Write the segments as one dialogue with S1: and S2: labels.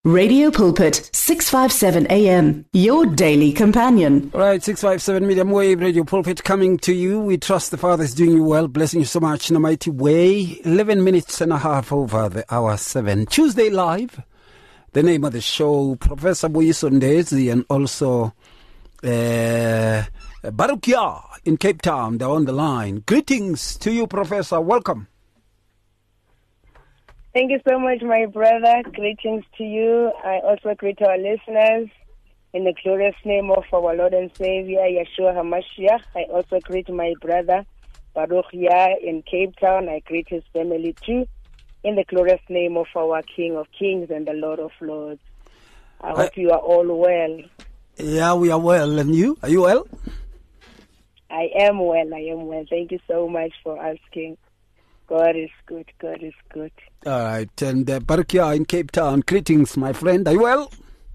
S1: Radio Pulpit, 657 AM, your daily companion.
S2: Right, 657 medium wave, Radio Pulpit coming to you. We trust the Father is doing you well, blessing you so much in a mighty way. 11 minutes and a half over the hour 7. Tuesday Live, the name of the show, Professor Boyiso Ndezi and also Barukia in Cape Town. They're on the line. Greetings to you, Professor. Welcome.
S3: Thank you so much, my brother. Greetings to you. I also greet our listeners in the glorious name of our Lord and Savior, Yeshua HaMashiach. I also greet my brother, Baruch Yah, in Cape Town. I greet his family too, in the glorious name of our King of Kings and the Lord of Lords. I hope you are all well.
S2: Yeah, we are well. And you? Are you well?
S3: I am well. Thank you so much for asking. God is good. God is good.
S2: All right. And Barukia in Cape Town. Greetings, my friend. Are you well?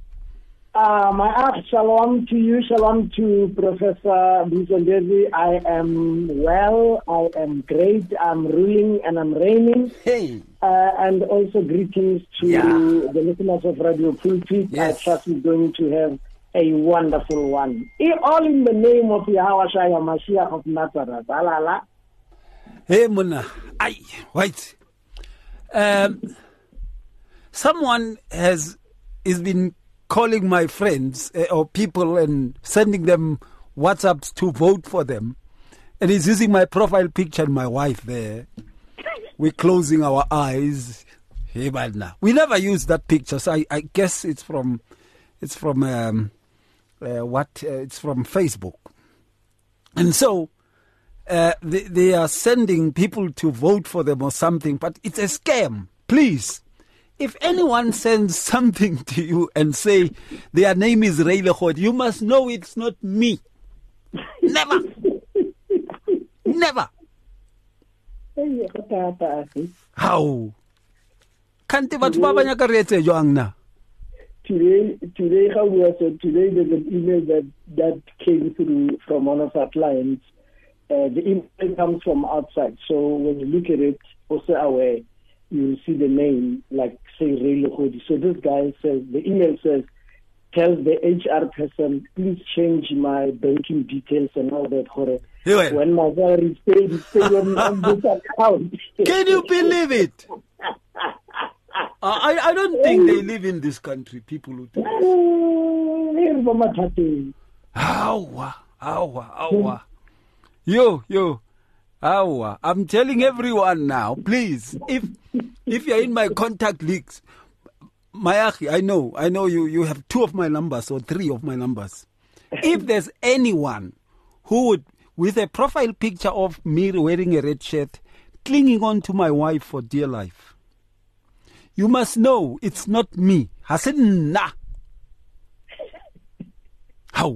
S4: My shalom to you. Shalom to Professor Ndezi. I am well. I am great. I'm ruling and I'm reigning.
S2: Hey.
S4: And also greetings to the listeners of Radio Pulpit.
S2: Yes.
S4: I trust you're going to have a wonderful one. All in the name of Yahweh Shai Mashiach of Nazareth. Alala.
S2: Hey, Muna. Aye, wait. Someone is been calling my friends or people and sending them WhatsApps to vote for them. And he's using my profile picture and my wife there. We're closing our eyes. Hey, man. We never use that picture, so I guess it's from Facebook. And so they are sending people to vote for them or something, but it's a scam. Please, if anyone sends something to you and say their name is Ray Lechod, you must know it's not me. Never. Never. How? Can't but Baba Nyakarete Joangna.
S4: Today, how we are said, today there's an email that came through from one of our clients. The email comes from outside, so when you look at it, also aware, you will see the name, like say Ray Lechodi. So this guy says, the email says, tells the HR person, please change my banking details and all that. When my salary is paid, it's paid on this account.
S2: Can you believe it? I don't think they live in this country, people who do this. Awa. Yo. Awa. I'm telling everyone now, please, if you're in my contact leaks, Mayachi, I know you have 2 of my numbers or 3 of my numbers. If there's anyone who would, with a profile picture of me wearing a red shirt, clinging on to my wife for dear life, you must know it's not me. Hasan na. How?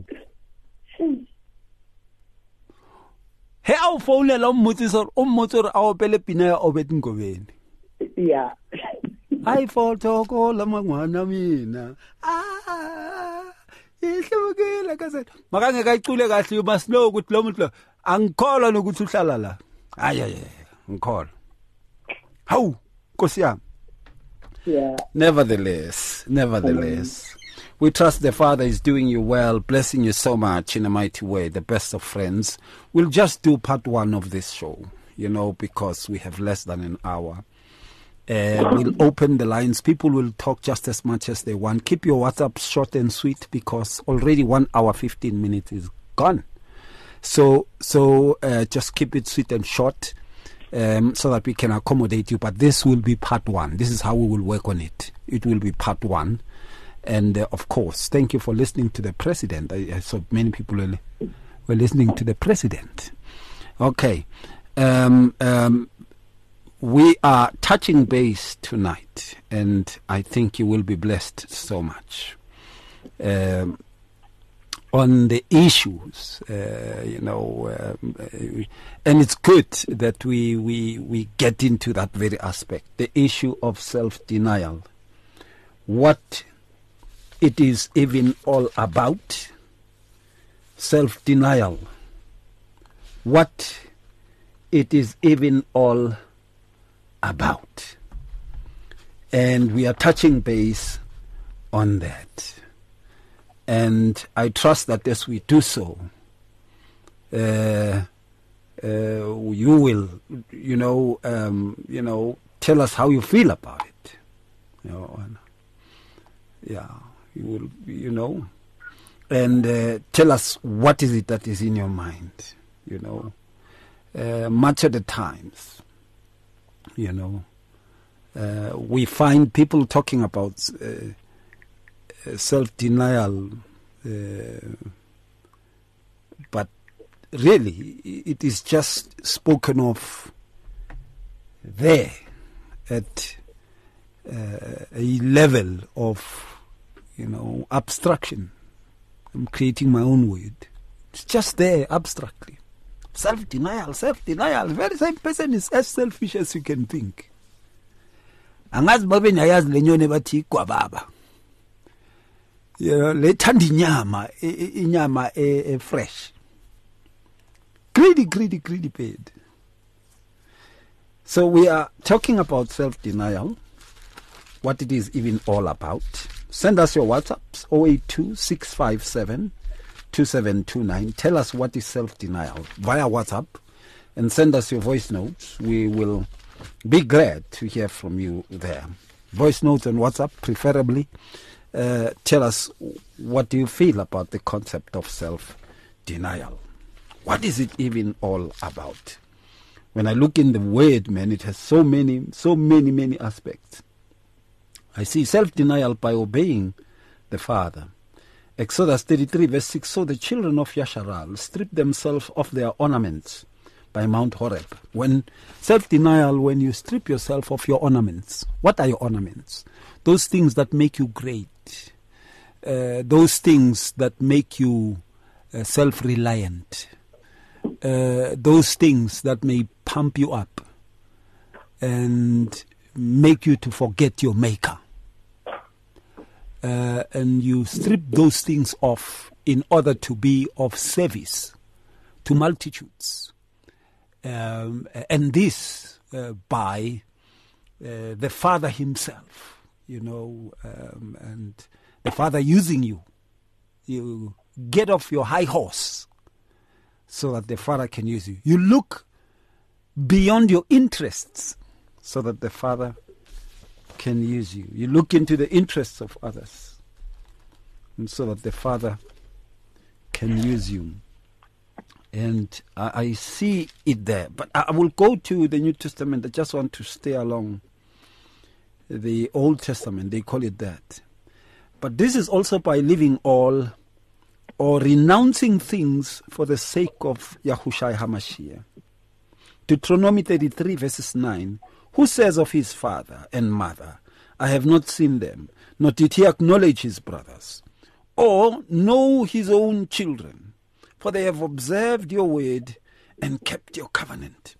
S2: He au phone la motsor a opele pina ya obeteng gobeni.
S4: Yeah.
S2: I photoko la mangwana mina. Ihlukile like I said. Makange kayicule kahle, you must know ukuthi lo muntu lo angikholwa nokuthi uhlala la. Ay ngikholwa. Hawu Nkosi yami.
S4: Yeah.
S2: Nevertheless, we trust the Father is doing you well, blessing you so much in a mighty way, the best of friends. We'll just do part 1 of this show, because we have less than an hour. We'll open the lines. People will talk just as much as they want. Keep your WhatsApp short and sweet because already 1 hour, 15 minutes is gone. So just keep it sweet and short. So that we can accommodate you. But this will be part 1. This is how we will work on it. It will be part 1. And of course, thank you for listening to the president. I saw many people were listening to the president. Okay. We are touching base tonight, and I think you will be blessed so much. On the issues, and it's good that we get into that very aspect, the issue of self-denial, what it is even all about, self-denial, what it is even all about. And we are touching base on that. And I trust that as we do so, you will, tell us how you feel about it. You will, and tell us what is it that is in your mind, much of the times, we find people talking about self-denial, but really it is just spoken of there at a level of, abstraction. I'm creating my own word. It's just there abstractly. Self-denial. The very same person is as selfish as you can think. Angazi babe nyayazi lenyone bathi kwababa. Lethanda inyama fresh. Greedy bird. So we are talking about self-denial, what it is even all about. Send us your WhatsApps, 082-657-2729. Tell us what is self-denial via WhatsApp and send us your voice notes. We will be glad to hear from you there. Voice notes on WhatsApp, preferably. Tell us what do you feel about the concept of self-denial. What is it even all about? When I look in the word, man, it has so many aspects. I see self-denial by obeying the Father. Exodus 33 verse 6, so the children of Yasharal stripped themselves of their ornaments by Mount Horeb. When self-denial, when you strip yourself of your ornaments, what are your ornaments? Those things that make you great. Those things that make you self-reliant. Those things that may pump you up and make you to forget your maker. And you strip those things off in order to be of service to multitudes. And this by the Father himself, and the Father using you. You get off your high horse so that the Father can use you. You look beyond your interests so that the Father can use you. You look into the interests of others and so that the Father can use you. And I see it there. But I will go to the New Testament. I just want to stay along the Old Testament. They call it that. But this is also by living all or renouncing things for the sake of Yahushua HaMashiach. Deuteronomy 33 verses 9. Who says of his father and mother, I have not seen them, nor did he acknowledge his brothers, or know his own children, for they have observed your word and kept your covenant.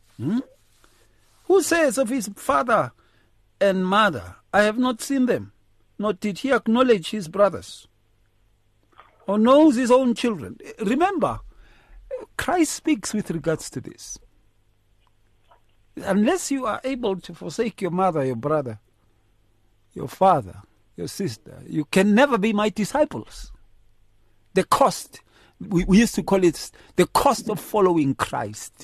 S2: Who says of his father and mother, I have not seen them, nor did he acknowledge his brothers, or knows his own children? Remember, Christ speaks with regards to this. Unless you are able to forsake your mother, your brother, your father, your sister, you can never be my disciples. The cost, we used to call it the cost of following Christ.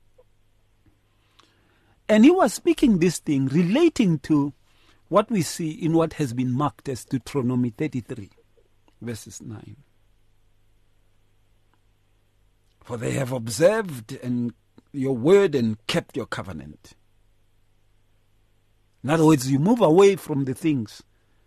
S2: And he was speaking this thing relating to what we see in what has been marked as Deuteronomy 33, verses 9. For they have observed and your word and kept your covenant. In other words, you move away from the things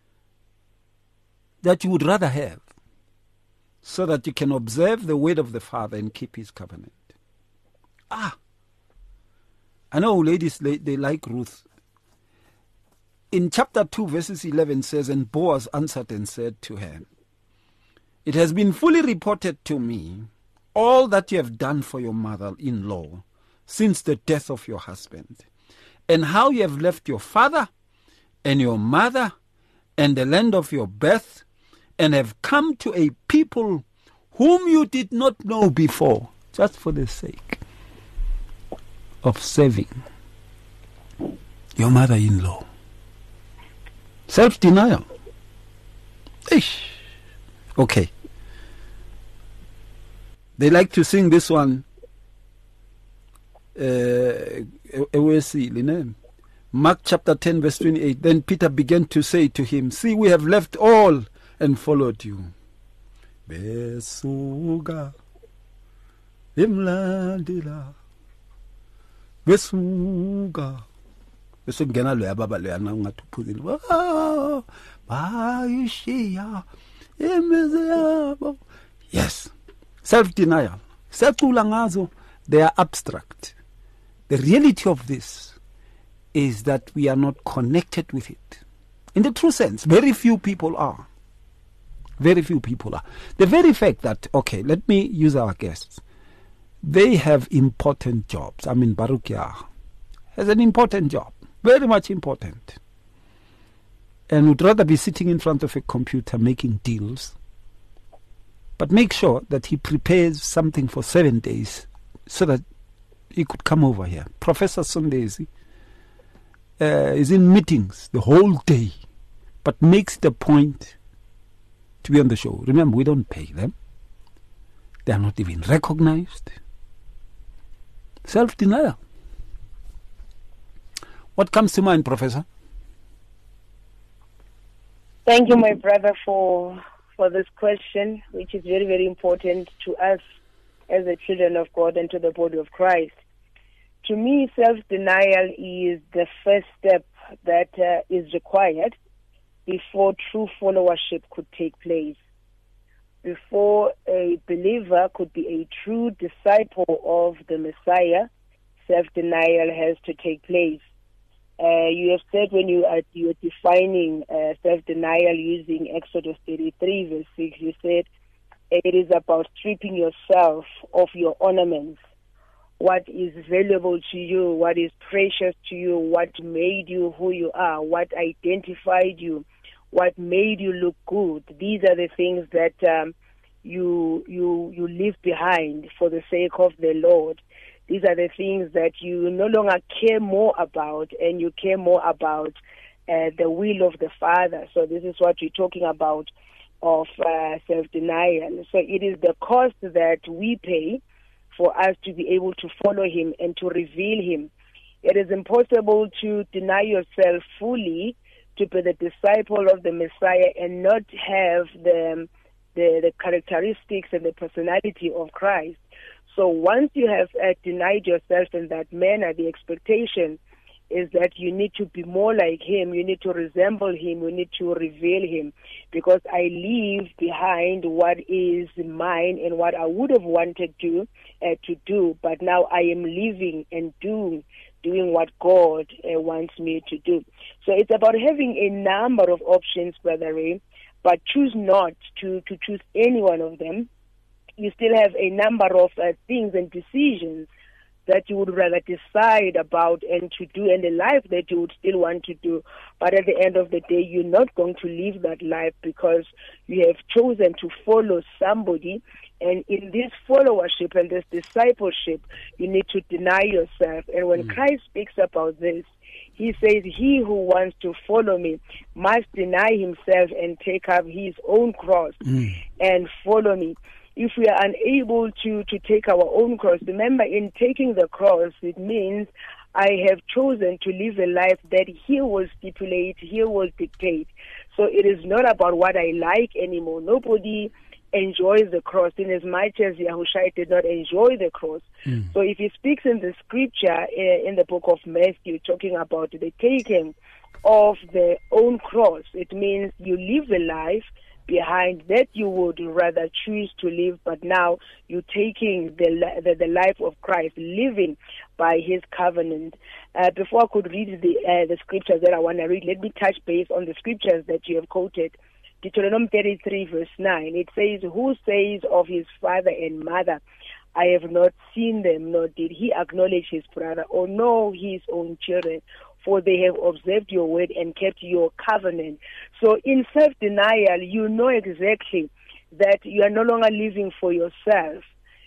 S2: that you would rather have so that you can observe the word of the Father and keep his covenant. I know ladies, they like Ruth. In chapter 2, verses 11 says, and Boaz answered and said to her, it has been fully reported to me all that you have done for your mother-in-law since the death of your husband, and how you have left your father and your mother and the land of your birth, and have come to a people whom you did not know before, just for the sake of serving your mother-in-law. Self-denial. Eish. Okay. They like to sing this one. Mark chapter 10 verse 28. Then Peter began to say to him, see, we have left all and followed you. Besuka imlandila besuka besengena lo yababa lo yana ungathi uphuzile bayishiya imizi yabo. Yes, self-denial. Secula ngazo, they are abstract. The reality of this is that we are not connected with it. In the true sense, very few people are. Very few people are. The very fact that, okay, let me use our guests. They have important jobs. I mean, Baruch Yah has an important job, very much important. And would rather be sitting in front of a computer making deals. But make sure that he prepares something for 7 days so that he could come over here. Professor Sondesi is in meetings the whole day, but makes the point to be on the show. Remember, we don't pay them. They are not even recognized. Self-denial. What comes to mind, Professor?
S3: Thank you, my brother, for this question, which is very, very important to us as the children of God and to the body of Christ. To me, self-denial is the first step that is required before true followership could take place. Before a believer could be a true disciple of the Messiah, self-denial has to take place. You have said when you are defining self-denial using Exodus 33 verse 6, you said it is about stripping yourself of your ornaments. What is valuable to you, what is precious to you, what made you who you are, what identified you, what made you look good. These are the things that you leave behind for the sake of the Lord. These are the things that you no longer care more about, and you care more about the will of the Father. So this is what you're talking about of self-denial. So it is the cost that we pay for us to be able to follow him and to reveal him. It is impossible to deny yourself fully to be the disciple of the Messiah and not have the characteristics and the personality of Christ. So once you have denied yourself in that manner, the expectation is that you need to be more like him, you need to resemble him, you need to reveal him, because I leave behind what is mine and what I would have wanted to do, but now I am living and doing what God wants me to do. So it's about having a number of options, Brother Ray, but choose not to choose any one of them. You still have a number of things and decisions that you would rather decide about and to do, and a life that you would still want to do. But at the end of the day, you're not going to live that life because you have chosen to follow somebody. And in this followership and this discipleship, you need to deny yourself. And when Christ speaks about this, he says, he who wants to follow me must deny himself and take up his own cross and follow me. If we are unable to take our own cross, remember, in taking the cross, it means I have chosen to live a life that he will stipulate, he will dictate. So it is not about what I like anymore. Nobody enjoys the cross in as much as Yahushua did not enjoy the cross. So if he speaks in the scripture in the book of Matthew, talking about the taking of the own cross, it means you live a life behind that you would rather choose to live, but now you're taking the life of Christ, living by his covenant. Before I could read the scriptures that I want to read, let me touch base on the scriptures that you have quoted. Deuteronomy 33 verse 9, it says, who says of his father and mother, I have not seen them, nor did he acknowledge his brother, or know his own children, for they have observed your word and kept your covenant. So in self-denial, you know exactly that you are no longer living for yourself.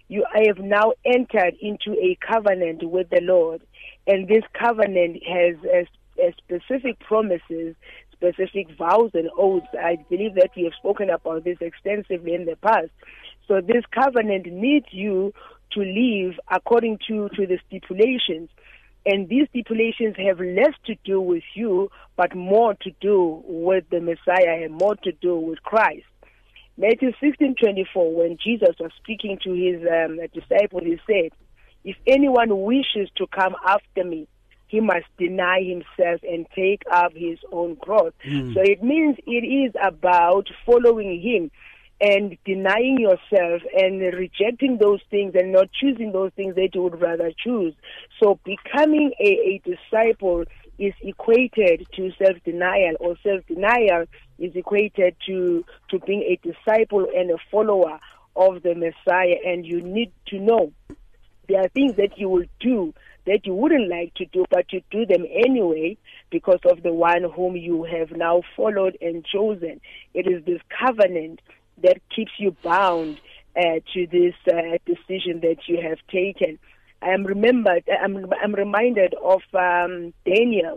S3: I have now entered into a covenant with the Lord, and this covenant has specific promises, specific vows and oaths. I believe that we have spoken about this extensively in the past. So this covenant needs you to live according to the stipulations. And these stipulations have less to do with you, but more to do with the Messiah and more to do with Christ. Matthew 16:24, when Jesus was speaking to his disciples, he said, if anyone wishes to come after me, he must deny himself and take up his own cross. So it means it is about following him and denying yourself and rejecting those things and not choosing those things that you would rather choose. So becoming a disciple is equated to self-denial, or self-denial is equated to being a disciple and a follower of the Messiah. And you need to know there are things that you will do that you wouldn't like to do, but you do them anyway because of the one whom you have now followed and chosen. It is this covenant that keeps you bound to this decision that you have taken. I'm reminded of Daniel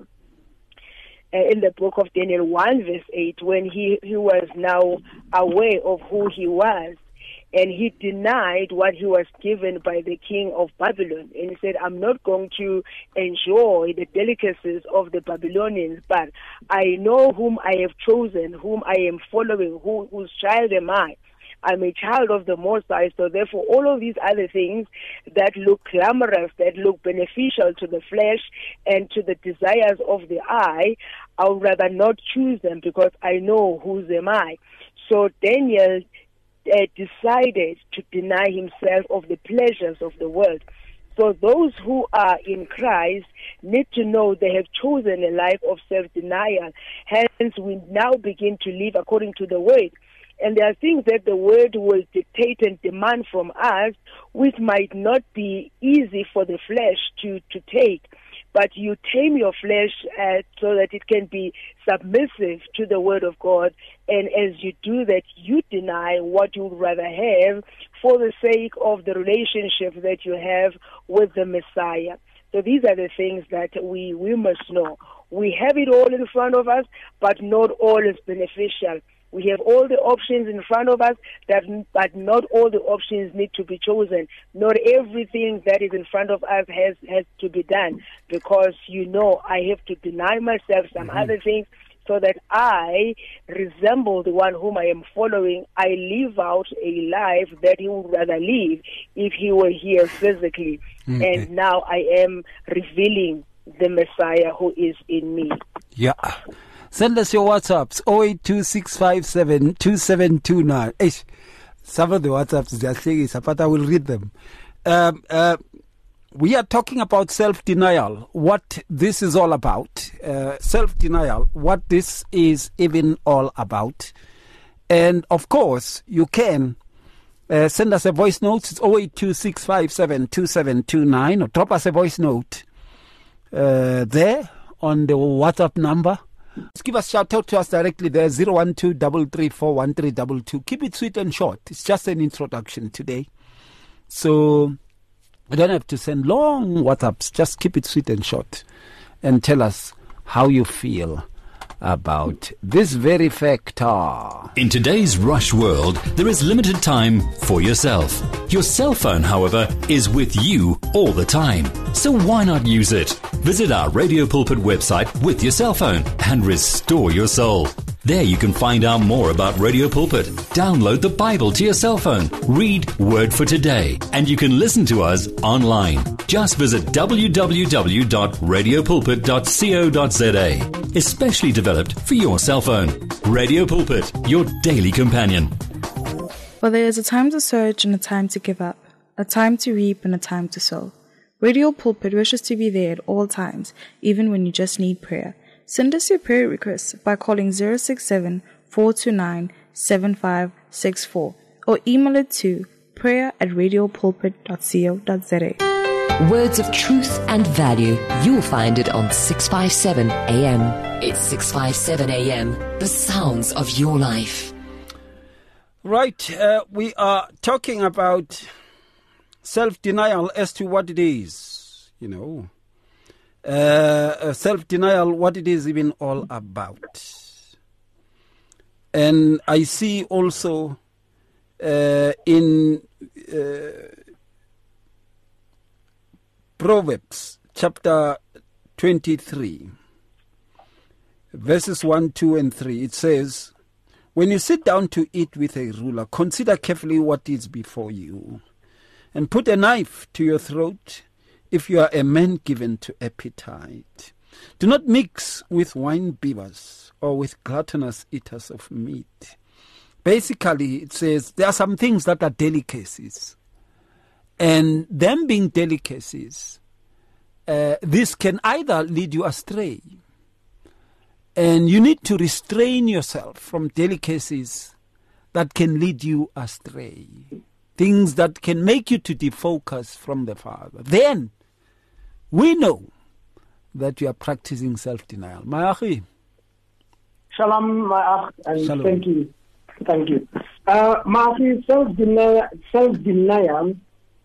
S3: in the book of Daniel 1 verse 8, when he was now aware of who he was, and he denied what he was given by the king of Babylon. And he said, I'm not going to enjoy the delicacies of the Babylonians, but I know whom I have chosen, whom I am following, whose child am I. I'm a child of the Most High. So therefore, all of these other things that look glamorous, that look beneficial to the flesh and to the desires of the eye, I would rather not choose them because I know whose am I. So Daniel decided to deny himself of the pleasures of the world. So those who are in Christ need to know they have chosen a life of self-denial. Hence, we now begin to live according to the Word. And there are things that the Word will dictate and demand from us, which might not be easy for the flesh to take. But you tame your flesh so that it can be submissive to the Word of God. And as you do that, you deny what you would rather have for the sake of the relationship that you have with the Messiah. So these are the things that we must know. We have it all in front of us, but not all is beneficial. We have all the options in front of us, but not all the options need to be chosen. Not everything that is in front of us has to be done, because I have to deny myself some other things so that I resemble the one whom I am following. I live out a life that he would rather live if he were here physically. And now I am revealing the Messiah who is in me.
S2: Yeah. Send us your WhatsApps, 0826572729. Some of the WhatsApps they are saying, but I will read them. We are talking about self-denial, what this is all about. Self-denial, what this is even all about. And of course, you can send us a voice note. It's 0826572729, or drop us a voice note there on the WhatsApp number. Just give us, shout out to us directly there, 012-334-1322. Keep it sweet and short. It's just an introduction today. So you don't have to send long WhatsApps. Just keep it sweet and short. And tell us how you feel about this very factor.
S5: In today's rush world, there is limited time for yourself. Your cell phone, however, is with you all the time. So why not use it? Visit our Radio Pulpit website with your cell phone and restore your soul. There you can find out more about Radio Pulpit, download the Bible to your cell phone, read Word for Today, and you can listen to us online. Just visit www.radiopulpit.co.za, especially developed for your cell phone. Radio Pulpit, your daily companion.
S6: For there is a time to search and a time to give up, a time to reap and a time to sow. Radio Pulpit wishes to be there at all times, even when you just need prayer. Send us your prayer requests by calling 067-429-7564 or email it to prayer@radiopulpit.co.za.
S7: Words of truth and value. You'll find it on 657 AM. It's 657 AM, the sounds of your life.
S2: Right, we are talking about self-denial as to what it is, self-denial, what it is even all about. And I see also in Proverbs chapter 23, verses 1, 2, and 3, it says, when you sit down to eat with a ruler, consider carefully what is before you, and put a knife to your throat if you are a man given to appetite. Do not mix with wine bibbers or with gluttonous eaters of meat. Basically, it says there are some things that are delicacies. And them being delicacies, this can either lead you astray. And you need to restrain yourself from delicacies that can lead you astray. Things that can make you to defocus from the Father. Then we know that you are practicing self-denial. Ma'achi.
S4: Shalom, Ma'ach, and
S2: Shalom.
S4: Thank you. Thank you. Ma'achi, self-denial,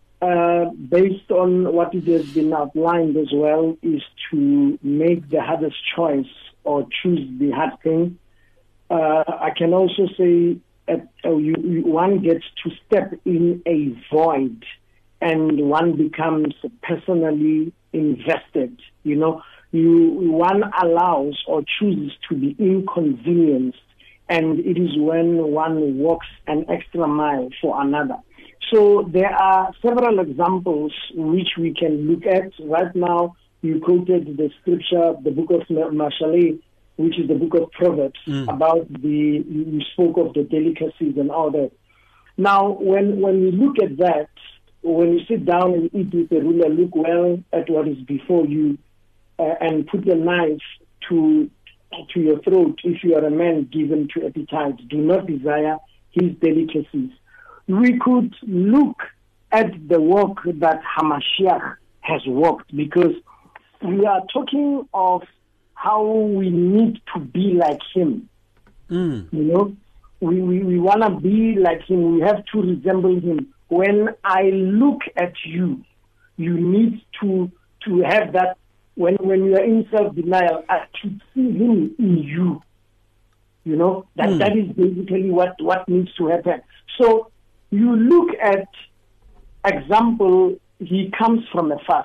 S4: based on what it has been outlined as well, is to make the hardest choice or choose the hard thing. I can also say that one gets to step in a void and one becomes personally invested. You know, one allows or chooses to be inconvenienced, and it is when one walks an extra mile for another. So there are several examples which we can look at. Right now, you quoted the scripture, the book of Mashaleh, which is the book of Proverbs, about you spoke of the delicacies and all that. Now, when we look at that, when you sit down and eat with the ruler, look well at what is before you and put the knife to your throat if you are a man given to appetite. Do not desire his delicacies. We could look at the walk that Hamashiach has walked, because we are talking of how we need to be like him. You know, we want to be like him. We have to resemble him. When I look at you, you need to have that. When you are in self-denial, I should see him in you. You know, that is basically what needs to happen. So you look at example, he comes from a fast.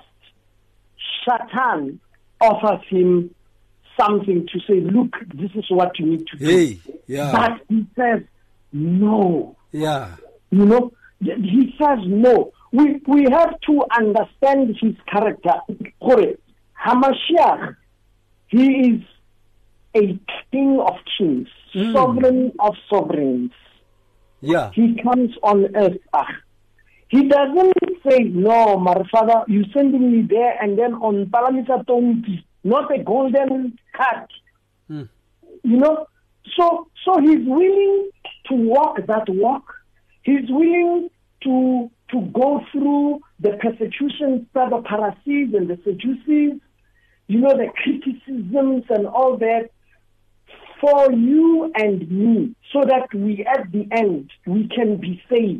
S4: Satan offers him something to say, look, this is what you need to do. But he says, no.
S2: Yeah.
S4: You know, he says no. We have to understand his character. Hamashiach, he is a king of kings, sovereign of sovereigns.
S2: Yeah.
S4: He comes on earth. He doesn't say, no, my father, you sending me there and then on Palamisa Tonti, not a golden cat. You know, so he's willing to walk that walk. He's willing to go through the persecutions that the Pharisees and the Sadducees, you know, the criticisms and all that, for you and me, so that we, at the end, we can be saved.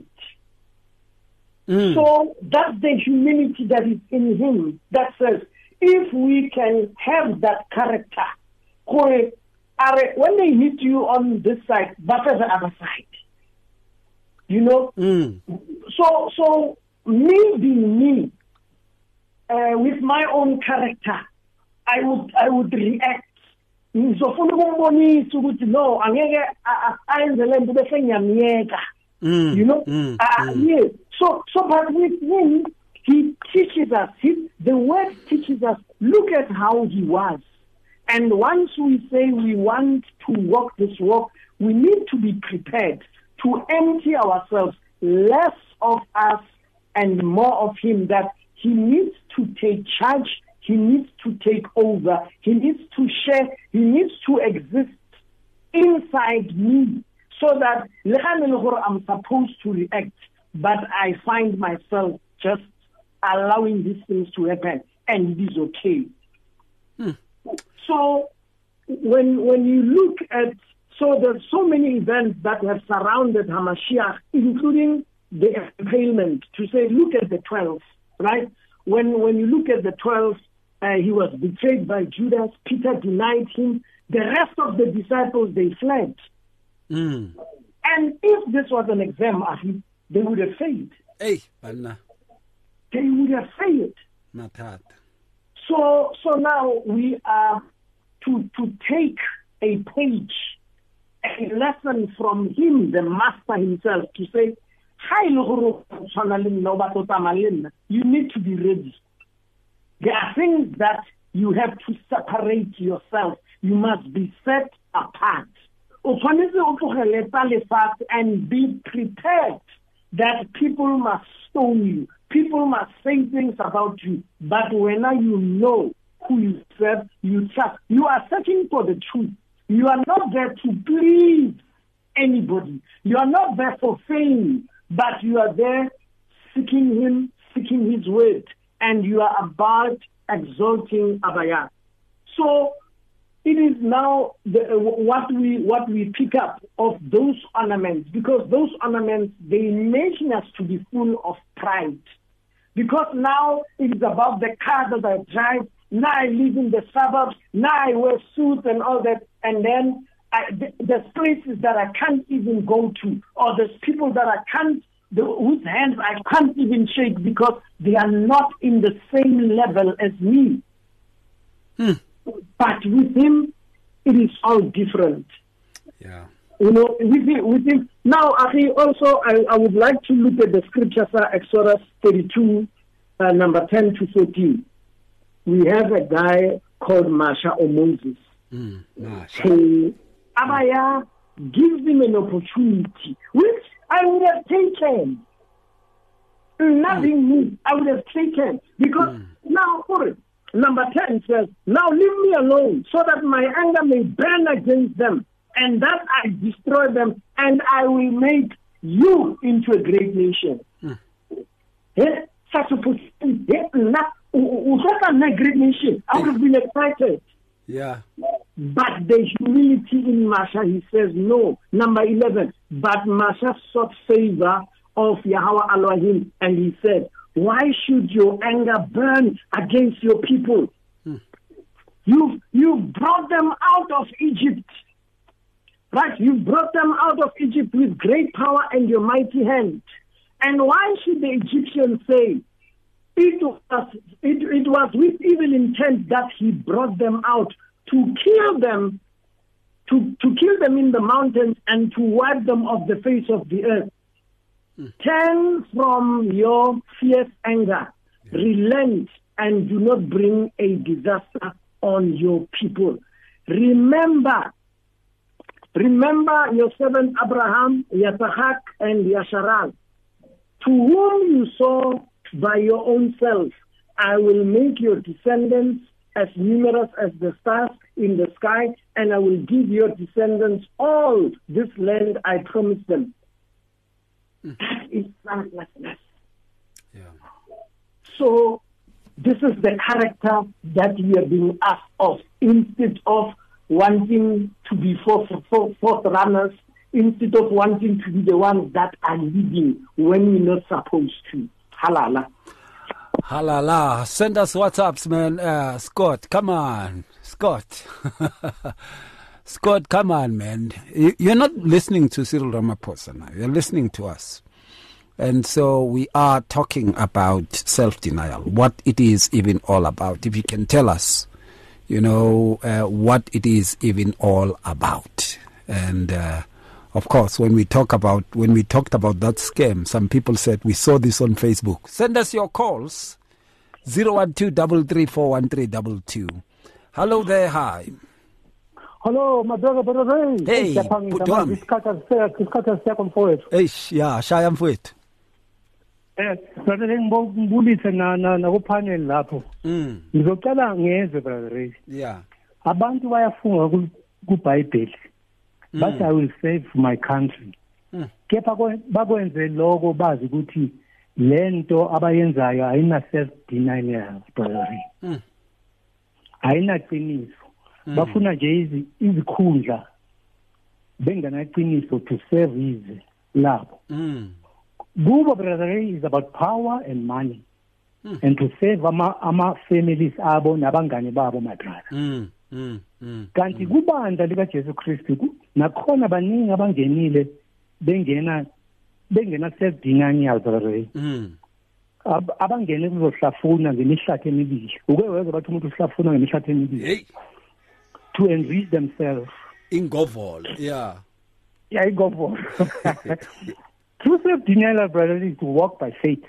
S4: So that's the humility that is in him that says, if we can have that character, when they hit you on this side, but on the other side, you know. So me being me, with my own character, I would react. So no, you know. Yes. So but with him, he teaches us. The word teaches us. Look at how he was. And once we say we want to walk this walk, we need to be prepared to empty ourselves, less of us and more of him, that he needs to take charge, he needs to take over, he needs to share, he needs to exist inside me, so that I'm supposed to react, but I find myself just allowing these things to happen, and it is okay. So when you look at, so there's so many events that have surrounded Hamashiach, including the impalement, to say, look at the 12, right? When you look at the 12, he was betrayed by Judas, Peter denied him, the rest of the disciples, they fled.
S2: Mm.
S4: And if this was an exam, they would have failed.
S2: Hey, Banna.
S4: They would have failed.
S2: Matata.
S4: So now we are to take a page, a lesson from him, the master himself, to say, you need to be ready. There are things that you have to separate yourself. You must be set apart. And be prepared that people must stone you. People must say things about you. But when you know who you serve, you trust. You are searching for the truth. You are not there to please anybody. You are not there for fame, but you are there seeking him, seeking his word, and you are about exalting Abaya. So it is now what we pick up of those ornaments, because those ornaments, they imagine us to be full of pride. Because now it is about the car that I drive, now I live in the suburbs, now I wear suits and all that, and then there's places that I can't even go to, or there's people that I can't, whose hands I can't even shake because they are not in the same level as me. But with him, it is all different.
S2: Yeah.
S4: You know, with him. Now, also, I would like to look at the scripture, Exodus 32, number 10 to 14. We have a guy called Masha or Moses. So, Abaya gives him an opportunity, which I would have taken. Nothing new, I would have taken. Because now, number 10 says, now leave me alone so that my anger may burn against them, and that I destroy them, and I will make you into a great nation. Such a position, a great nation. I would have been excited.
S2: Yeah.
S4: But the humility in Masha, he says no. Number 11, but Masha sought favor of Yahweh Elohim, and he said, why should your anger burn against your people? You brought them out of Egypt. Right? You brought them out of Egypt with great power and your mighty hand. And why should the Egyptians say, it was with evil intent that he brought them out to kill them, to kill them in the mountains and to wipe them off the face of the earth. Turn from your fierce anger, relent, and do not bring a disaster on your people. Remember your servant Abraham, Yitzhak, and Yasharal, to whom you saw by your own self. I will make your descendants as numerous as the stars in the sky, and I will give your descendants all this land I promised them. That is selflessness.
S2: Yeah.
S4: So this is the character that we are being asked of, instead of wanting to be fourth runners, instead of wanting to be the ones that are leading when we're not supposed to. Halala.
S2: Halala. Send us WhatsApps, man. Scott, come on. Scott. Scott, come on, man. You're not listening to Cyril Ramaphosa now. You're listening to us. And so we are talking about self-denial, what it is even all about. If you can tell us, what it is even all about. And, of course, when we talked about that scam, some people said, we saw this on Facebook. Send us your calls, 012-334-1322. Hello there, hi.
S8: Hello, my brother.
S2: Hey, Putwami. Yeah, shaya mfowethu.
S8: Brother, ngibulise na kupanel lapho. Ngizocela ngeze, brother.
S2: Yeah.
S8: Abantu bayafunga kuBhayibheli. But I will save my country. Kepha bakwenze lokho bazi ukuthi lento abayenzayo ayina self denial, brother. Ayina qiniso. Bafuna nje izikhundla benganaqiniso to serve izwe labo. Kubo, brother, is about power and money, and to save ama families abo nabangane babo, my brother. kanti kubandla lika Jesu Kristu nakhona baningi abangenile bengena self denial brother. Abangene kuzohlafuna ngemihlathi emibili. Uke wezwe bathi umuntu uhlafuna ngemihlathi emibili. To enrich themselves.
S2: Ingovolo, yeah.
S8: Yeah, ingovolo. True self-denial, brother, is to walk by faith,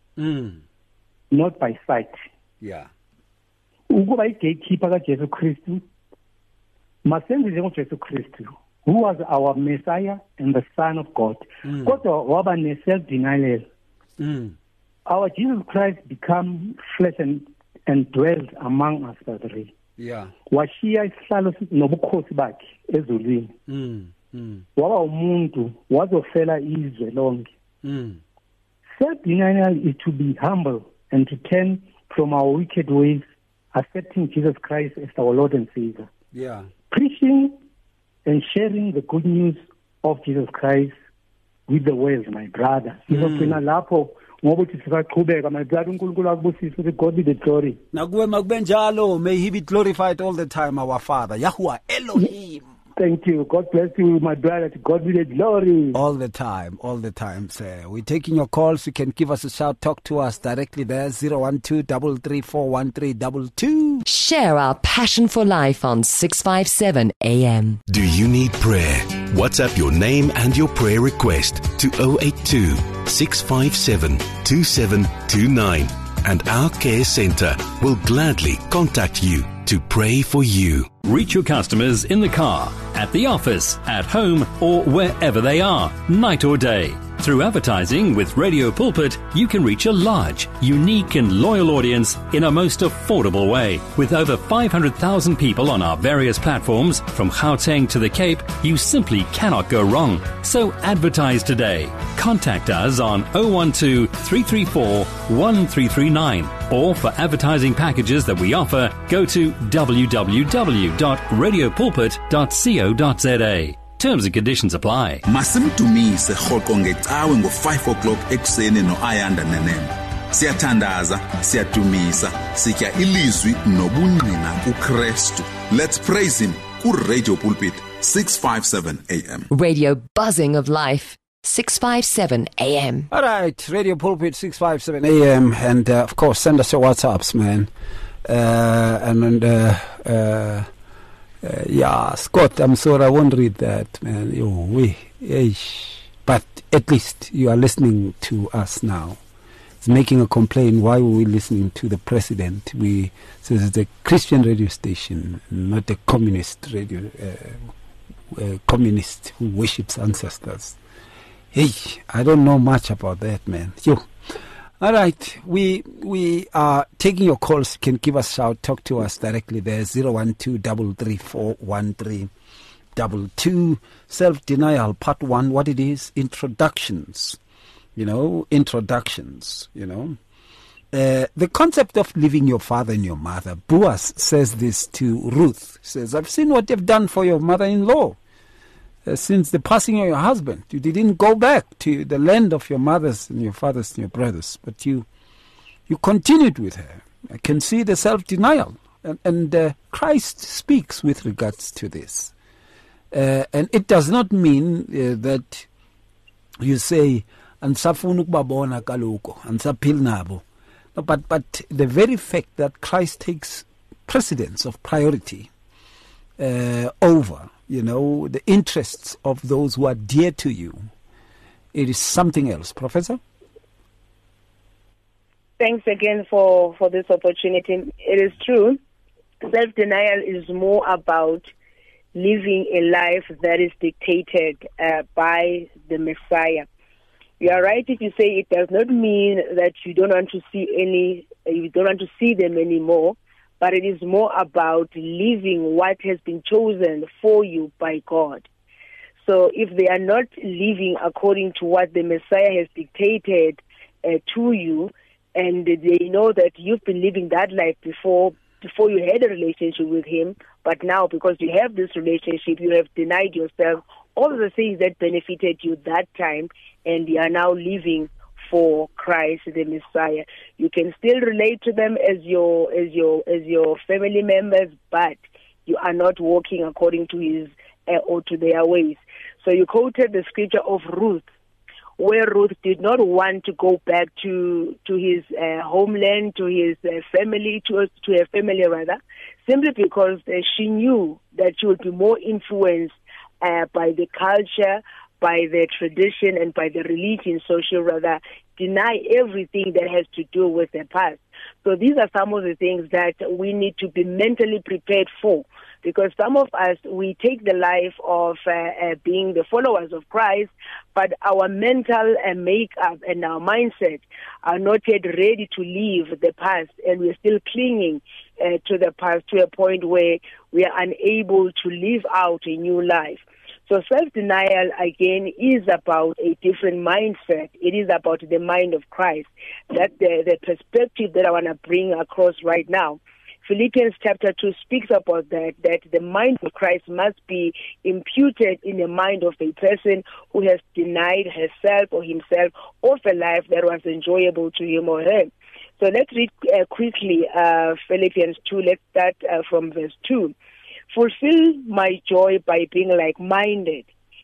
S8: not by sight.
S2: Yeah.
S8: Ukuba i-gatekeeper kaJesu Kristu, masenze njengoJesu Kristu, who was our Messiah and the Son of God. Kodwa waba ne-self-denial. Our Jesus Christ become flesh and dwelt among us, brother.
S2: Yeah.
S8: Washiya isihlalo nobukhosi bakhe ezulwini. Waba umuntu wazofela izwe lonke. Self-denial is to be humble and to turn from our wicked ways, accepting Jesus Christ as our Lord and Savior.
S2: Yeah.
S8: Preaching and sharing the good news of Jesus Christ with the world, my brother. Izogcina lapho ngokuthi sisaqhubeka, my brother, uNkulunkulu akubusise ukuthi God be the glory.
S2: Nakuwe makube njalo, may he be glorified all the time, our Father. Yahuwah Elohim.
S8: Thank you. God bless you, my brother. To God be the glory.
S2: All the time, sir. We're taking your calls. You can give us a shout. Talk to us directly there, 012-334-1322.
S7: Share our passion for life on 657 AM.
S9: Do you need prayer? WhatsApp your name and your prayer request to 082 657 2729. And our care center will gladly contact you to pray for you.
S5: Reach your customers in the car, at the office, at home, or wherever they are, night or day. Through advertising with Radio Pulpit, you can reach a large, unique and loyal audience in a most affordable way. With over 500,000 people on our various platforms, from Gauteng to the Cape, you simply cannot go wrong. So advertise today. Contact us on 012-334-1339. Or for advertising packages that we offer, go to www.radiopulpit.co.za. Terms and conditions apply.
S10: Masimtumise rhoqo ngecawe ngo-5 o'clock ekuseni no-Ayanda Nenembe. Siyathandaza, siyadumisa, sitya ilizwi nobungqina kuKristu. Let's praise him ku-Radio Pulpit 657 AM.
S7: Radio buzzing of life. 657 AM.
S2: All right, Radio Pulpit 657 AM, and of course, send us your WhatsApps, man. Yeah, Scott, I'm sorry, I won't read that, man. But at least you are listening to us now. It's making a complaint. Why were we listening to the president? So it's a Christian radio station, not a communist radio. Communist who worships ancestors. Hey, I don't know much about that, man. All right, we are taking your calls. You can give us a shout. Talk to us directly there, 012-334-1322. Self-denial, part 1, what it is, introductions. Introductions. The concept of leaving your father and your mother. Boaz says this to Ruth. He says, I've seen what you've done for your mother-in-law. Since the passing of your husband, you didn't go back to the land of your mothers and your fathers and your brothers, but you continued with her. I can see the self-denial, and Christ speaks with regards to this. And it does not mean that you say, "Ansafuna ukubabona kaloku, ansaphil nabo." But the very fact that Christ takes precedence of priority over the interests of those who are dear to you, it is something else. Professor?
S3: Thanks again for this opportunity. It is true. Self-denial is more about living a life that is dictated by the Messiah. You are right if you say it does not mean that you don't want to see them anymore. But it is more about living what has been chosen for you by God. So if they are not living according to what the Messiah has dictated to you, and they know that you've been living that life before you had a relationship with him, but now because you have this relationship, you have denied yourself all of the things that benefited you that time, and you are now living for Christ, the Messiah. You can still relate to them as your family members, but you are not walking according to his or to their ways. So you quoted the scripture of Ruth, where Ruth did not want to go back to his homeland, to his family, to her family rather, simply because she knew that she would be more influenced by the culture, by the tradition, and by the religion. So she rather deny everything that has to do with the past. So these are some of the things that we need to be mentally prepared for, because some of us, we take the life of being the followers of Christ, but our mental makeup and our mindset are not yet ready to leave the past, and we're still clinging to the past to a point where we are unable to live out a new life. So self-denial, again, is about a different mindset. It is about the mind of Christ. That's the perspective that I want to bring across right now. Philippians chapter 2 speaks about that the mind of Christ must be imputed in the mind of a person who has denied herself or himself of a life that was enjoyable to him or her. So let's read quickly Philippians 2. Let's start from verse 2. Fulfill my joy by being like-minded,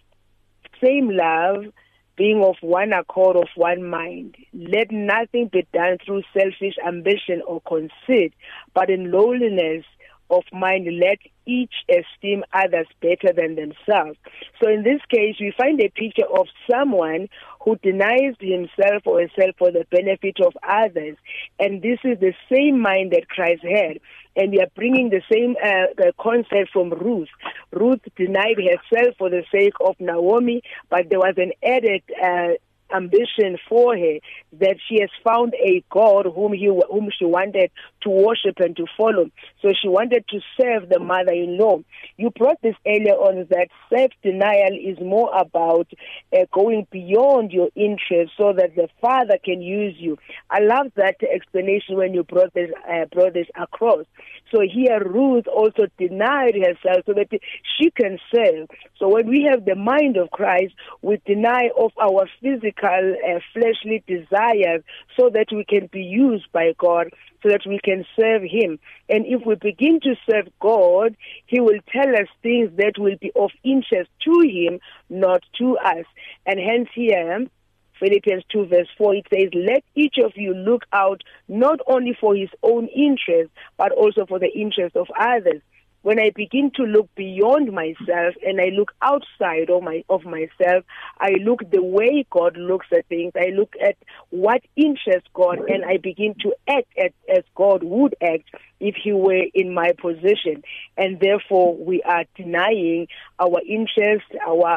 S3: same love, being of one accord, of one mind. Let nothing be done through selfish ambition or conceit, but in lowliness of mind, let each esteem others better than themselves. So in this case, we find a picture of someone who denies himself or herself for the benefit of others. And this is the same mind that Christ had. And we are bringing the same concept from Ruth. Ruth denied herself for the sake of Naomi, but there was an added ambition for her, that she has found a God whom she wanted to worship and to follow. So she wanted to serve the mother-in-law. You brought this earlier on, that self-denial is more about going beyond your interests so that the Father can use you. I love that explanation when you brought this across. So here Ruth also denied herself so that she can serve. So when we have the mind of Christ, we deny of our physical fleshly desires so that we can be used by God, so that we can serve Him. And if we begin to serve God, He will tell us things that will be of interest to Him, not to us. And hence here, Philippians 2 verse 4, it says, let each of you look out not only for his own interest, but also for the interest of others. When I begin to look beyond myself and I look outside of myself, I look the way God looks at things. I look at what interests God, and I begin to act as God would act if He were in my position. And therefore, we are denying our interests,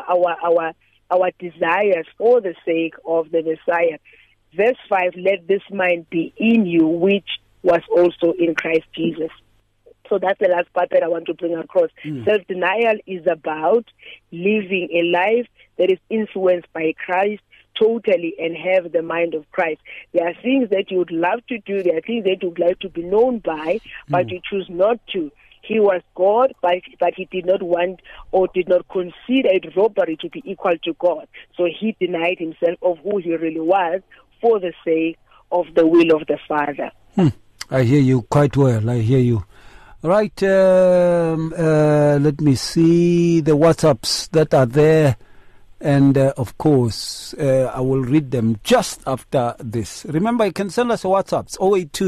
S3: our desires for the sake of the Messiah. Verse 5, let this mind be in you, which was also in Christ Jesus. So that's the last part that I want to bring across. Self-denial is about living a life that is influenced by Christ totally and have the mind of Christ. There are things that you would love to do, there are things that you would like to be known by, but you choose not to. He was God, but He did not want or did not consider it robbery to be equal to God. So He denied Himself of who He really was for the sake of the will of the Father.
S2: I hear you quite well. I hear you. Right, let me see the WhatsApps that are there. And, of course, I will read them just after this. Remember, you can send us a WhatsApp,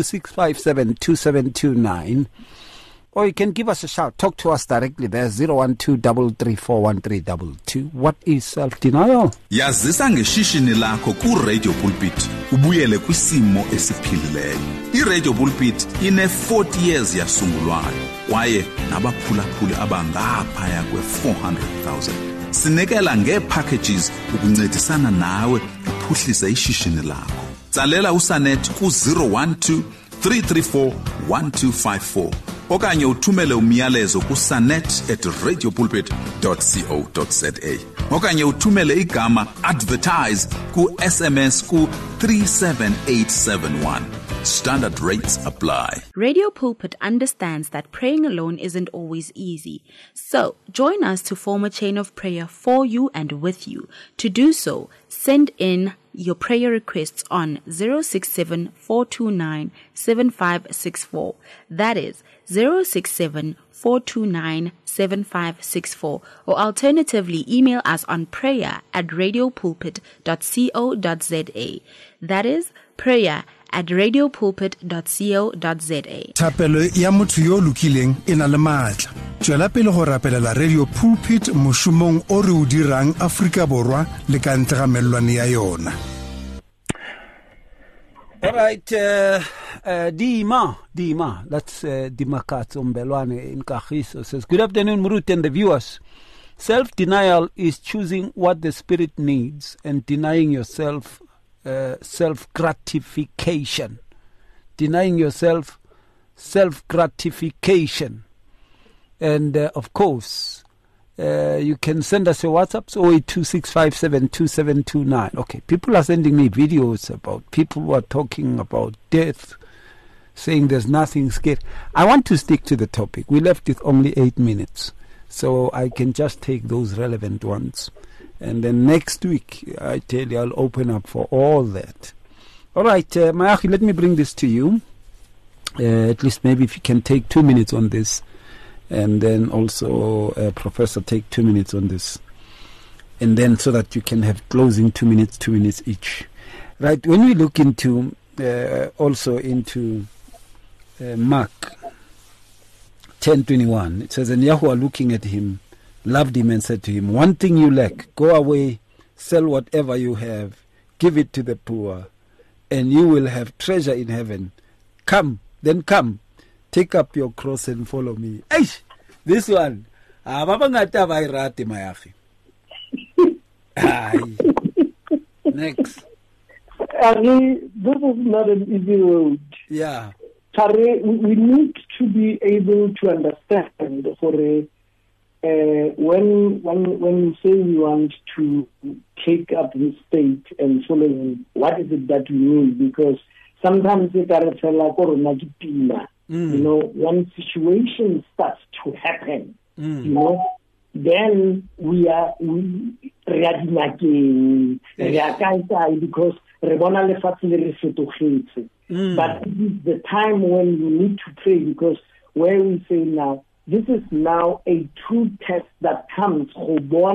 S2: 0826572729. Or you can give us a shout. Talk to us directly there, 012-334-1322. What is self-denial?
S10: Yazisa ngeshishini lakho ku-Radio Pulpit. Ubuyele kwisimo esiphilileyo. I-Radio Pulpit ine 40 years yasungulwayo. Kwaye nabaphulaphuli abangaphaya kwe-400,000. Sinekela ngee-packages ukuncedisana nawe uphuhlise ishishini lakho. Tsalela uSanet ku-012-334-1254. Okanye uthumele umyalezo kusanet@radiopulpit.co.za. Okanye uthumele igama advertise ku SMS ku 37871. Standard rates apply.
S11: Radio Pulpit understands that praying alone isn't always easy. So, join us to form a chain of prayer for you and with you. To do so, send in your prayer requests on 067-429-7564. That is 067-429-7564. Or alternatively, email us on prayer@radiopulpit.co.za. That is prayer@radiopulpit.co.za.
S12: Thapelo ya motho yo lokileng e na le maatla. Tswela pele go rapelela Radio Pulpit moshomong o re o dirang Afrika Borwa le ka ntle ga mellwane ya yona.
S2: All right, Dima, that's Dima Katsombelwane in Kagiso says, good afternoon, Murut and the viewers. Self-denial is choosing what the spirit needs and denying yourself self-gratification. Denying yourself self-gratification. And, of course, you can send us your WhatsApps, 0826572729. Okay, people are sending me videos about people who are talking about death, saying there's nothing scary. I want to stick to the topic. We left with only 8 minutes, so I can just take those relevant ones. And then next week, I tell you, I'll open up for all that. All right, Mayachi, let me bring this to you. At least maybe if you can take 2 minutes on this. And then also, Professor, take 2 minutes on this. And then so that you can have closing 2 minutes each. Right, when we look into, also into Mark 10:21, it says, and Yahweh looking at him, loved him and said to him, one thing you lack, go away, sell whatever you have, give it to the poor, and you will have treasure in heaven. Come, take up your cross and follow me. Eish, this one, next.
S4: This is not an easy road.
S2: Yeah.
S4: We need to be able to understand when you say you want to take up this state and follow him, what is it that you mean? Because sometimes you know, when situation starts to happen, you know, then we are reacting because but it is the time when you need to pray, because where we say now, this is now a true test that comes. So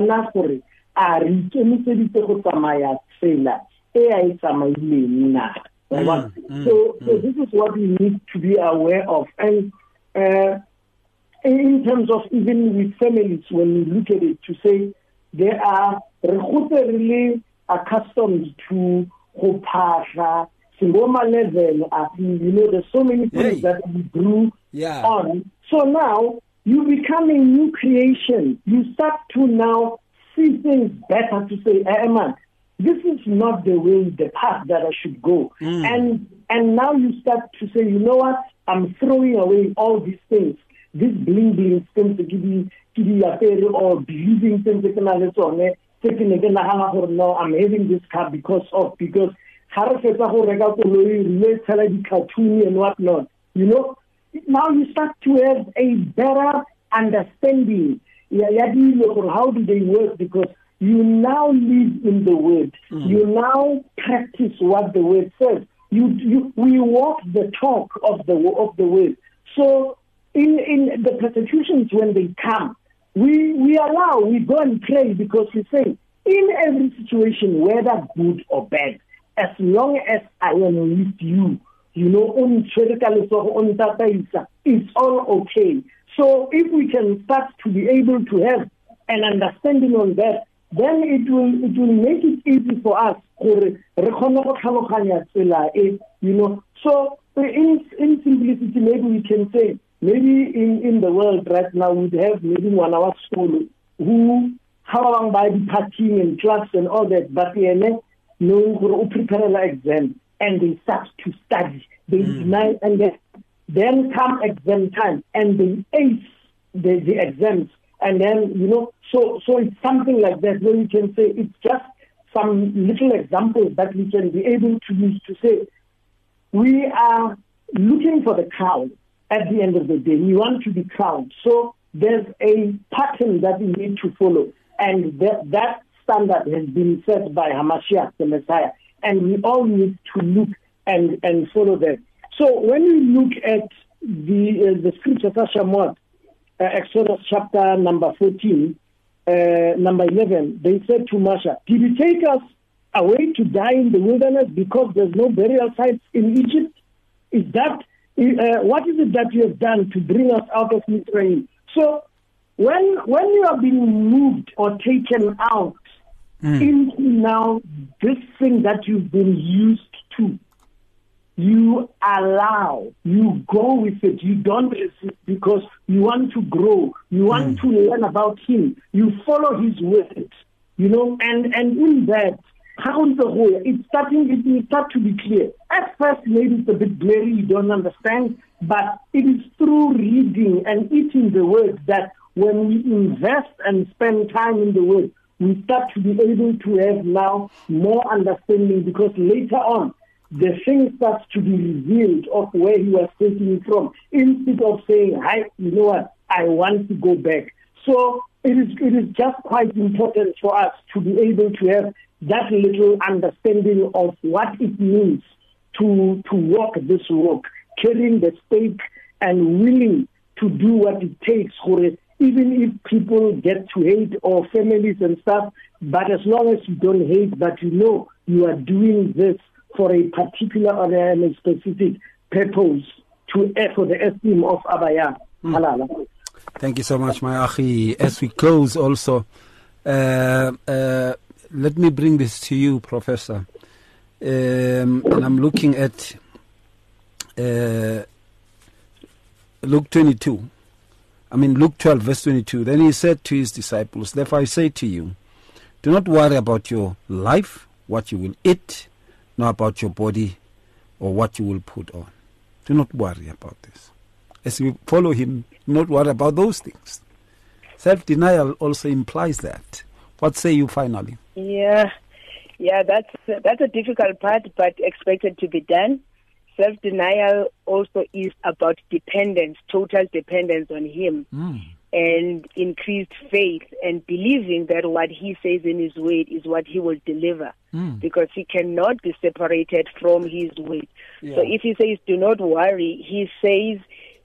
S4: this is what we need to be aware of. And in terms of even with families, when we look at it, to say they are really accustomed to Hopasha, Singoma level, you know, there's so many things that we grew on. So now you become a new creation. You start to now see things better, to say, hey, man, this is not the way, the path that I should go. And now you start to say, you know what, I'm throwing away all these things, this bling things, or believing things, no, I'm having this car because and whatnot. You know, now you start to have a better understanding. How do they work? Because you now live in the word. You now practice what the word says. We walk the talk of the word. So in the persecutions, when they come, we go and pray, because we say, in every situation, whether good or bad, as long as I am with you, you know, it's all okay. So if we can start to be able to have an understanding on that, then it will make it easy for us. You know, so in simplicity, maybe we can say, maybe in the world right now we'd have maybe 1 hour school who how long by the partying and clubs and all that, but no prepare an exam and they start to study. They deny, and then come exam time and they ace the exams, and then you know, so it's something like that where we can say it's just some little examples that we can be able to use to say we are looking for the crown at the end of the day. We want to be crowned. So there's a pattern that we need to follow. And that standard has been set by Hamashiach, the Messiah. And we all need to look and follow that. So when we look at the scripture, Shamot, Exodus chapter number 14, number 11, they said to Moshe, did you take us away to die in the wilderness because there's no burial sites in Egypt? Is that what is it that you have done to bring us out of Mitzrayim? So when you are being moved or taken out into now this thing that you've been used to, you allow, you go with it, you don't resist because you want to grow, you want to learn about him, you follow his word, you know, and in that, how is the whole? It will start to be clear. At first, maybe it's a bit blurry, you don't understand, but it is through reading and eating the word that when we invest and spend time in the word, we start to be able to have now more understanding, because later on, the thing starts to be revealed of where he was taking it from, instead of saying, "Hi, you know what, I want to go back." So it is just quite important for us to be able to have that little understanding of what it means to walk this walk, carrying the stake and willing to do what it takes for it, even if people get to hate or families and stuff. But as long as you don't hate, but you know you are doing this for a particular or a specific purpose for the esteem of Abaya. Halala.
S2: Thank you so much, my Achi. As we close also, let me bring this to you, Professor. And I'm looking at Luke 22. Luke 12, verse 22. Then he said to his disciples, therefore I say to you, do not worry about your life, what you will eat, nor about your body or what you will put on. Do not worry about this. As we follow him, do not worry about those things. Self-denial also implies that. What say you finally?
S3: Yeah, that's a difficult part, but expected to be done. Self-denial also is about dependence, total dependence on him, and increased faith and believing that what he says in his word is what he will deliver, because he cannot be separated from his word. Yeah. So if he says, do not worry, he says,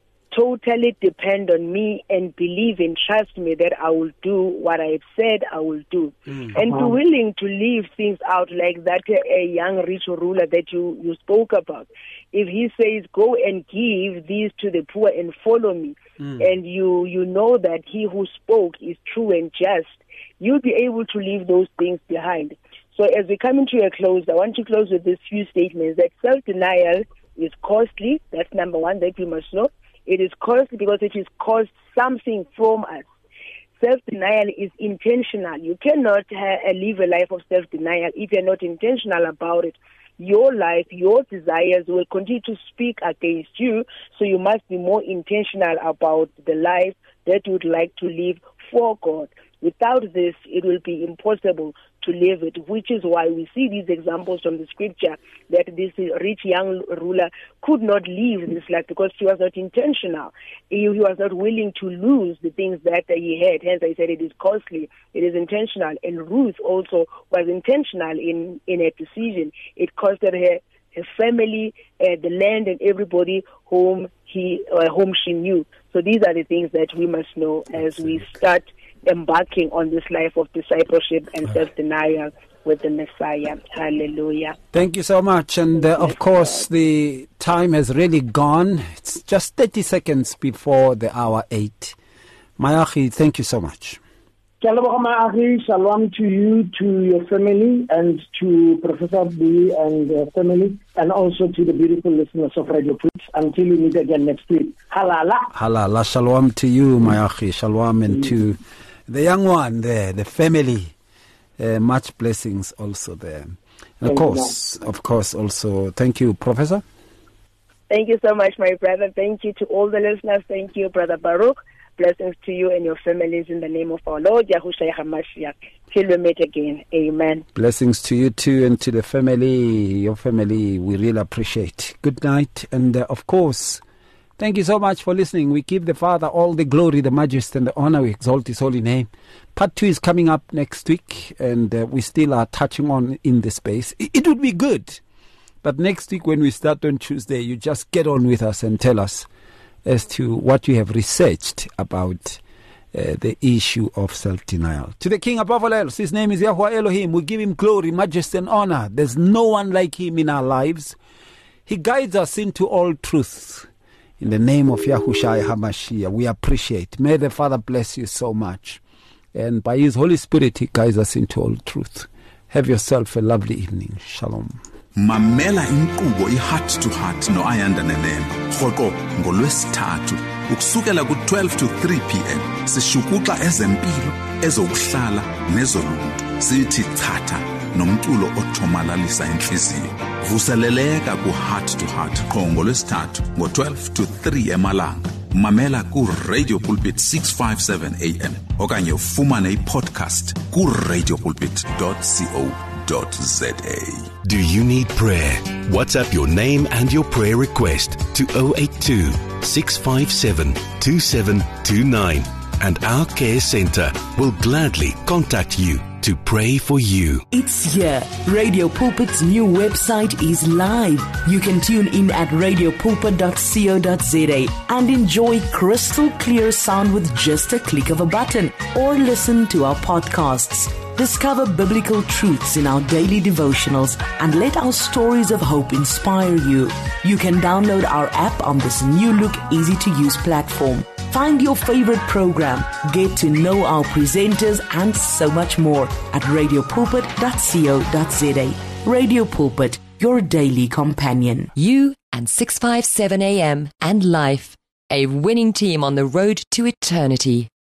S3: totally depend on me and believe and trust me that I will do what I have said I will do. And be willing to leave things out like that a young rich ruler that you spoke about. If he says, go and give these to the poor and follow me, and you know that he who spoke is true and just, you'll be able to leave those things behind. So as we come into a close, I want to close with these few statements that self-denial is costly. That's number one that we must know. It is costly because it is cost something from us. Self-denial is intentional. You cannot live a life of self-denial if you're not intentional about it. Your life, your desires will continue to speak against you, so you must be more intentional about the life that you would like to live for God. Without this, it will be impossible to live it, which is why we see these examples from the scripture that this rich young ruler could not live this life because he was not intentional. He was not willing to lose the things that he had. Hence, I said it is costly. It is intentional. And Ruth also was intentional in her decision. It costed her family, the land, and everybody whom she knew. So these are the things that we must know as we start embarking on this life of discipleship and self-denial with the Messiah. Hallelujah.
S2: Thank you so much. And of course, the time has really gone. It's just 30 seconds before the hour 8. Mayachi, thank you so much.
S4: Shalom to you, to your family, and to Professor B and family, and also to the beautiful listeners of Radio Put. Until we meet again next week. Halala. Halala.
S2: Shalom to you, Mayachi. Shalom, and to the young one there, the family. Much blessings also there. And of course, also, thank you, Professor.
S3: Thank you so much, my brother. Thank you to all the listeners. Thank you, Brother Baruch. blessings to you and your families in the name of our Lord Yahushua HaMashiach. Till we meet again. Amen.
S2: Blessings to you too and to the family, your family. We really appreciate. Good night. And of course, thank you so much for listening. We give the Father all the glory, the majesty, and the honor. We exalt His holy name. Part 2 is coming up next week, and we still are touching on in the space. It would be good, but next week when we start on Tuesday, you just get on with us and tell us as to what you have researched about the issue of self-denial. To the King above all else, His name is Yahweh Elohim. We give Him glory, majesty, and honor. There's no one like Him in our lives. He guides us into all truth. In the name of Yahushua HaMashiach, we appreciate. May the Father bless you so much. And by His Holy Spirit, He guides us into all truth. Have yourself a lovely evening. Shalom.
S10: Mamela inkqubo iHeart to Heart noAyanda Nenemba rhoqo ngoLwesithathu ukusukela ku12 to 3 p.m. sishukuxa ezempilo, ezokuhlala nezoluntu. Sithi chatha nomculo othomalalisa inhliziyo. Vuseleleka kuHeart to Heart qho ngoLwesithathu ngo12 to 3 emalanga. Mamela ku Radio Pulpit 657 AM okanye ufumane iPodcast ku radiopulpit.co.za.
S9: Do you need prayer? WhatsApp your name and your prayer request to 082 657 2729 and our care center will gladly contact you to pray for you.
S13: It's here. Radio Pulpit's new website is live. You can tune in at radiopulpit.co.za and enjoy crystal clear sound with just a click of a button, or listen to our podcasts. Discover biblical truths in our daily devotionals and let our stories of hope inspire you. You can download our app on this new look, easy-to-use platform. Find your favorite program, get to know our presenters, and so much more at radiopulpit.co.za. Radio Pulpit, your daily companion.
S7: You and 657 AM and life, a winning team on the road to eternity.